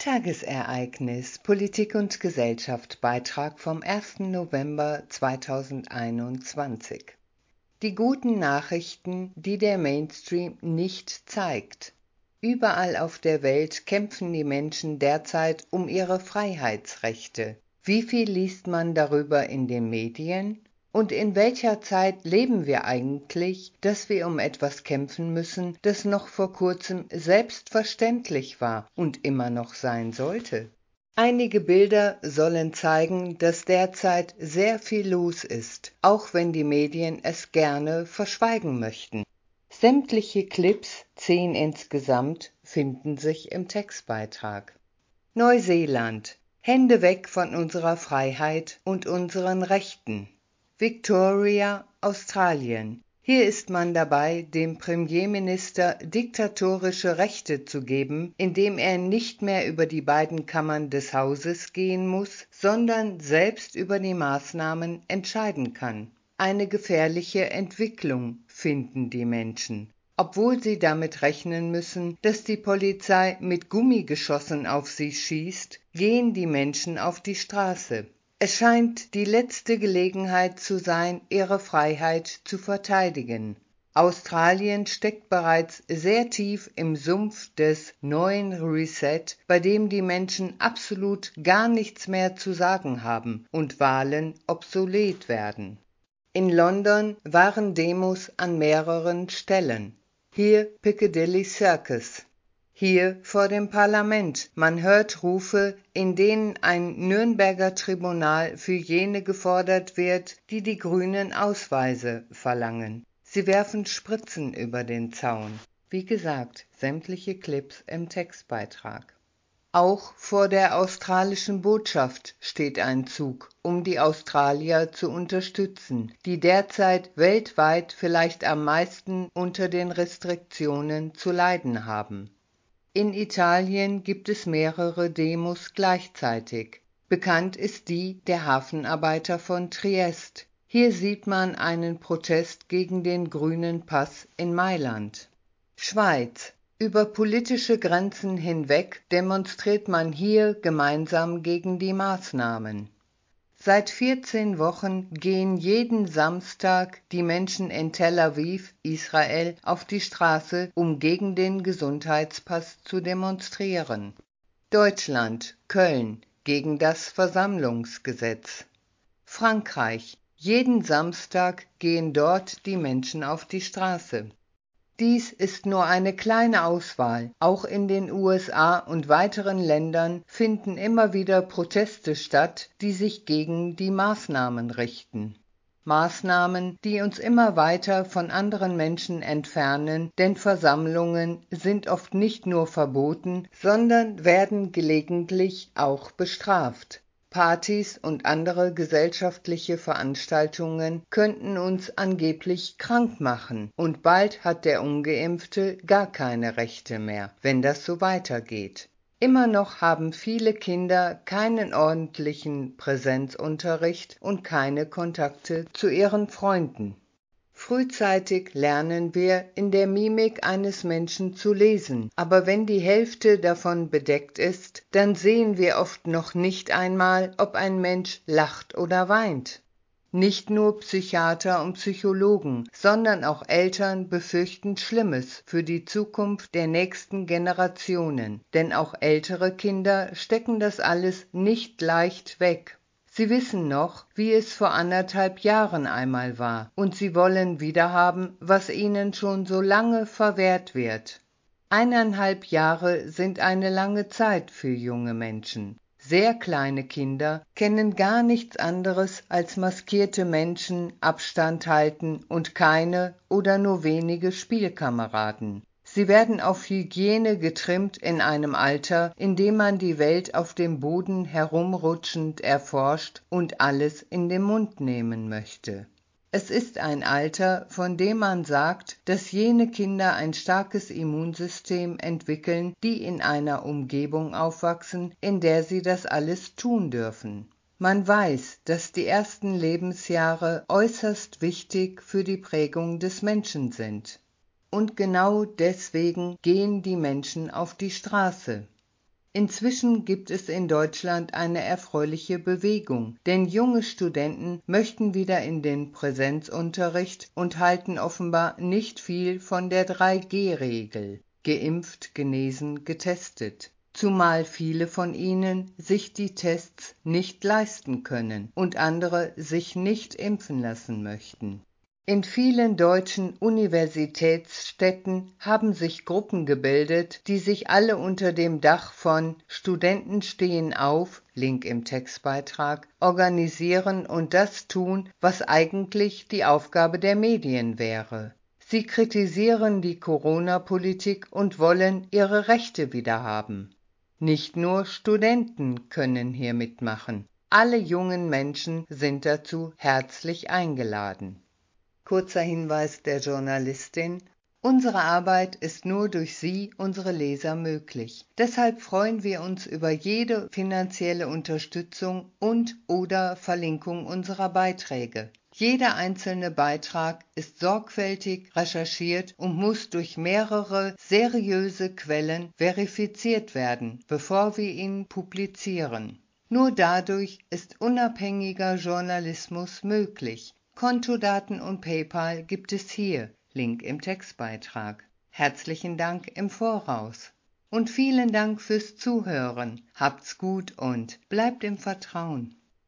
Tagesereignis Politik und Gesellschaft Beitrag vom 1. November 2021. Die guten Nachrichten, die der Mainstream nicht zeigt. Überall auf der Welt kämpfen die Menschen derzeit um ihre Freiheitsrechte. Wie viel liest man darüber in den Medien? Und in welcher Zeit leben wir eigentlich, dass wir um etwas kämpfen müssen, das noch vor kurzem selbstverständlich war und immer noch sein sollte? Einige Bilder sollen zeigen, dass derzeit sehr viel los ist, auch wenn die Medien es gerne verschweigen möchten. Sämtliche Clips, 10 insgesamt, finden sich im Textbeitrag. Neuseeland. Hände weg von unserer Freiheit und unseren Rechten. Victoria, Australien. Hier ist man dabei, dem Premierminister diktatorische Rechte zu geben, indem er nicht mehr über die beiden Kammern des Hauses gehen muss, sondern selbst über die Maßnahmen entscheiden kann. Eine gefährliche Entwicklung, finden die Menschen, obwohl sie damit rechnen müssen, dass die Polizei mit Gummigeschossen auf sie schießt, gehen die Menschen auf die Straße. Es scheint die letzte Gelegenheit zu sein, ihre Freiheit zu verteidigen. Australien steckt bereits sehr tief im Sumpf des neuen Reset, bei dem die Menschen absolut gar nichts mehr zu sagen haben und Wahlen obsolet werden. In London waren Demos an mehreren Stellen. Hier Piccadilly Circus. Hier vor dem Parlament. Man hört Rufe, in denen ein Nürnberger Tribunal für jene gefordert wird, die die Grünen Ausweise verlangen. Sie werfen Spritzen über den Zaun. Wie gesagt, sämtliche Clips im Textbeitrag. Auch vor der australischen Botschaft steht ein Zug, um die Australier zu unterstützen, die derzeit weltweit vielleicht am meisten unter den Restriktionen zu leiden haben. In Italien gibt es mehrere Demos gleichzeitig. Bekannt ist die der Hafenarbeiter von Triest. Hier sieht man einen Protest gegen den grünen Pass in Mailand. Schweiz. Über politische Grenzen hinweg demonstriert man hier gemeinsam gegen die Maßnahmen. Seit 14 Wochen gehen jeden Samstag die Menschen in Tel Aviv, Israel, auf die Straße, um gegen den Gesundheitspass zu demonstrieren. Deutschland, Köln, gegen das Versammlungsgesetz. Frankreich. Jeden Samstag gehen dort die Menschen auf die Straße. Dies ist nur eine kleine Auswahl. Auch in den USA und weiteren Ländern finden immer wieder Proteste statt, die sich gegen die Maßnahmen richten. Maßnahmen, die uns immer weiter von anderen Menschen entfernen, denn Versammlungen sind oft nicht nur verboten, sondern werden gelegentlich auch bestraft. Partys und andere gesellschaftliche Veranstaltungen könnten uns angeblich krank machen, und bald hat der Ungeimpfte gar keine Rechte mehr, wenn das so weitergeht. Immer noch haben viele Kinder keinen ordentlichen Präsenzunterricht und keine Kontakte zu ihren Freunden. Frühzeitig lernen wir, in der Mimik eines Menschen zu lesen, aber wenn die Hälfte davon bedeckt ist, dann sehen wir oft noch nicht einmal, ob ein Mensch lacht oder weint. Nicht nur Psychiater und Psychologen, sondern auch Eltern befürchten Schlimmes für die Zukunft der nächsten Generationen, denn auch ältere Kinder stecken das alles nicht leicht weg. Sie wissen noch, wie es vor 1,5 Jahren einmal war, und sie wollen wiederhaben, was ihnen schon so lange verwehrt wird. 1,5 Jahre sind eine lange Zeit für junge Menschen. Sehr kleine Kinder kennen gar nichts anderes als maskierte Menschen, Abstand halten und keine oder nur wenige Spielkameraden. Sie werden auf Hygiene getrimmt in einem Alter, in dem man die Welt auf dem Boden herumrutschend erforscht und alles in den Mund nehmen möchte. Es ist ein Alter, von dem man sagt, dass jene Kinder ein starkes Immunsystem entwickeln, die in einer Umgebung aufwachsen, in der sie das alles tun dürfen. Man weiß, dass die ersten Lebensjahre äußerst wichtig für die Prägung des Menschen sind. Und genau deswegen gehen die Menschen auf die Straße. Inzwischen gibt es in Deutschland eine erfreuliche Bewegung, denn junge Studenten möchten wieder in den Präsenzunterricht und halten offenbar nicht viel von der 3G-Regel: geimpft, genesen, getestet. Zumal viele von ihnen sich die Tests nicht leisten können und andere sich nicht impfen lassen möchten. In vielen deutschen Universitätsstädten haben sich Gruppen gebildet, die sich alle unter dem Dach von Studenten stehen auf, Link im Textbeitrag, organisieren und das tun, was eigentlich die Aufgabe der Medien wäre. Sie kritisieren die Corona-Politik und wollen ihre Rechte wiederhaben. Nicht nur Studenten können hier mitmachen. Alle jungen Menschen sind dazu herzlich eingeladen. Kurzer Hinweis der Journalistin: Unsere Arbeit ist nur durch Sie, unsere Leser, möglich. Deshalb freuen wir uns über jede finanzielle Unterstützung und/oder Verlinkung unserer Beiträge. Jeder einzelne Beitrag ist sorgfältig recherchiert und muss durch mehrere seriöse Quellen verifiziert werden, bevor wir ihn publizieren. Nur dadurch ist unabhängiger Journalismus möglich. Kontodaten und PayPal gibt es hier, Link im Textbeitrag. Herzlichen Dank im Voraus. Und vielen Dank fürs Zuhören. Habt's gut und bleibt im Vertrauen.